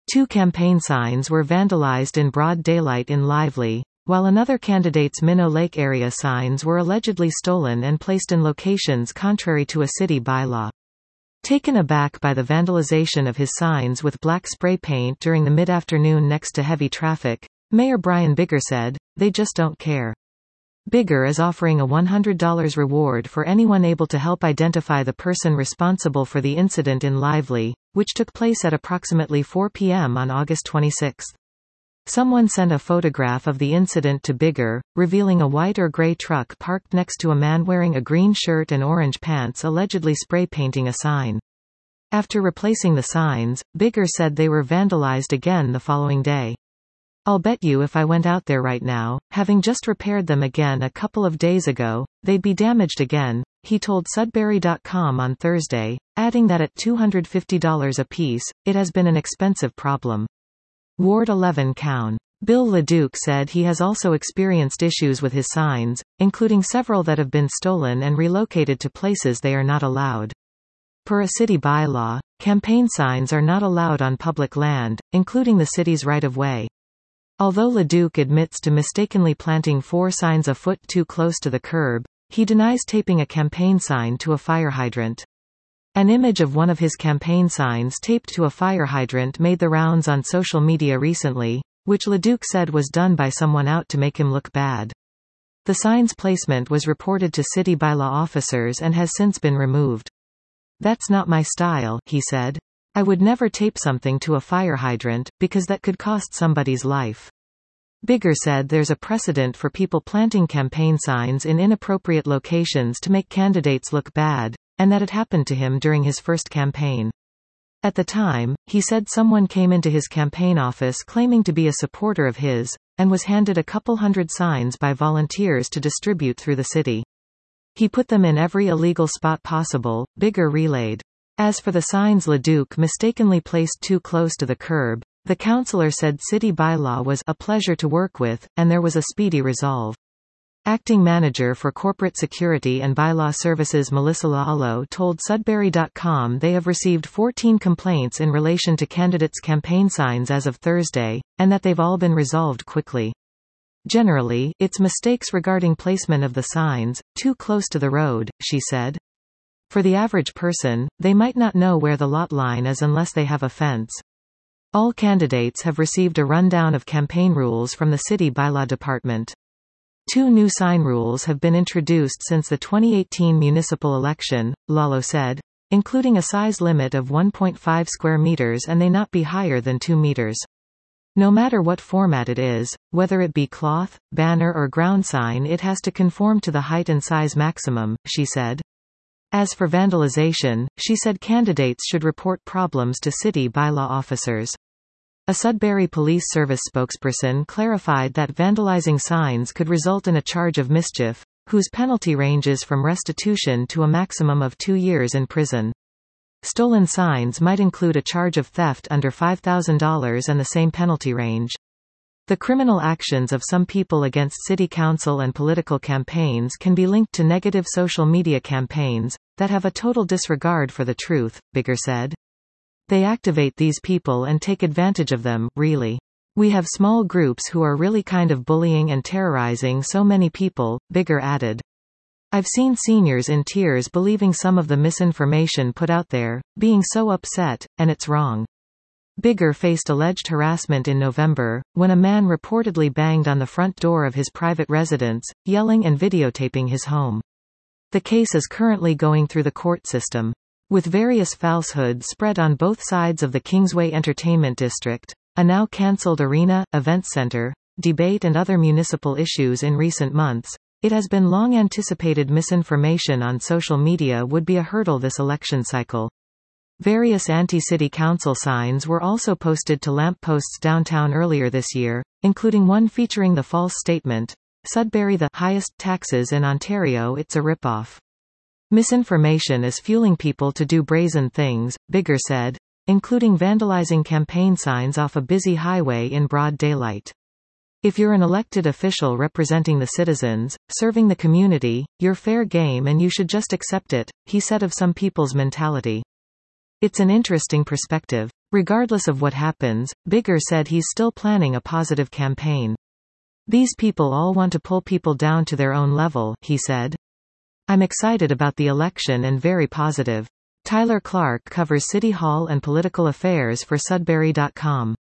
Two campaign signs were vandalized in broad daylight in Lively, while another candidate's Minnow Lake area signs were allegedly stolen and placed in locations contrary to a city bylaw. Taken aback by the vandalization of his signs with black spray paint during the mid-afternoon next to heavy traffic, Mayor Brian Biggar said, "They just don't care." Biggar is offering a $100 reward for anyone able to help identify the person responsible for the incident in Lively, which took place at approximately 4 p.m. on August 26. Someone sent a photograph of the incident to Biggar, revealing a white or gray truck parked next to a man wearing a green shirt and orange pants allegedly spray painting a sign. After replacing the signs, Biggar said they were vandalized again the following day. "I'll bet you if I went out there right now, having just repaired them again a couple of days ago, they'd be damaged again," he told Sudbury.com on Thursday, adding that at $250 apiece, it has been an expensive problem. Ward 11 Coun. Bill LeDuc said he has also experienced issues with his signs, including several that have been stolen and relocated to places they are not allowed. Per a city bylaw, campaign signs are not allowed on public land, including the city's right-of-way. Although LeDuc admits to mistakenly planting 4 signs a foot too close to the curb, he denies taping a campaign sign to a fire hydrant. An image of one of his campaign signs taped to a fire hydrant made the rounds on social media recently, which LeDuc said was done by someone out to make him look bad. The sign's placement was reported to city bylaw officers and has since been removed. "That's not my style," he said. "I would never tape something to a fire hydrant, because that could cost somebody's life." Biggar said there's a precedent for people planting campaign signs in inappropriate locations to make candidates look bad, and that it happened to him during his first campaign. At the time, he said someone came into his campaign office claiming to be a supporter of his, and was handed a couple hundred signs by volunteers to distribute through the city. "He put them in every illegal spot possible," Biggar relayed. As for the signs LeDuc mistakenly placed too close to the curb, the councillor said city bylaw was a pleasure to work with, and there was a speedy resolve. Acting Manager for Corporate Security and Bylaw Services Melissa Lalo told Sudbury.com they have received 14 complaints in relation to candidates' campaign signs as of Thursday, and that they've all been resolved quickly. "Generally, it's mistakes regarding placement of the signs, too close to the road," she said. "For the average person, they might not know where the lot line is unless they have a fence." All candidates have received a rundown of campaign rules from the City Bylaw Department. 2 new sign rules have been introduced since the 2018 municipal election, Lalo said, including a size limit of 1.5 square meters and they not be higher than 2 meters. No matter what format it is, whether it be cloth, banner or ground sign, it has to conform to the height and size maximum, she said. As for vandalization, she said candidates should report problems to city bylaw officers. A Sudbury Police Service spokesperson clarified that vandalizing signs could result in a charge of mischief, whose penalty ranges from restitution to a maximum of 2 years in prison. Stolen signs might include a charge of theft under $5,000 and the same penalty range. The criminal actions of some people against city council and political campaigns can be linked to negative social media campaigns that have a total disregard for the truth, Biggar said. "They activate these people and take advantage of them, really. We have small groups who are really kind of bullying and terrorizing so many people," Biggar added. "I've seen seniors in tears believing some of the misinformation put out there, being so upset, and it's wrong." Biggar faced alleged harassment in November, when a man reportedly banged on the front door of his private residence, yelling and videotaping his home. The case is currently going through the court system. With various falsehoods spread on both sides of the Kingsway Entertainment District, a now cancelled arena, events center, debate and other municipal issues in recent months, it has been long anticipated misinformation on social media would be a hurdle this election cycle. Various anti-city council signs were also posted to lampposts downtown earlier this year, including one featuring the false statement, "Sudbury the highest taxes in Ontario, it's a ripoff." Misinformation is fueling people to do brazen things, Biggar said, including vandalizing campaign signs off a busy highway in broad daylight. "If you're an elected official representing the citizens, serving the community, you're fair game and you should just accept it," he said of some people's mentality. "It's an interesting perspective. Regardless of what happens, Biggar said he's still planning a positive campaign. "These people all want to pull people down to their own level," he said. "I'm excited about the election and very positive." Tyler Clark covers City Hall and political affairs for Sudbury.com.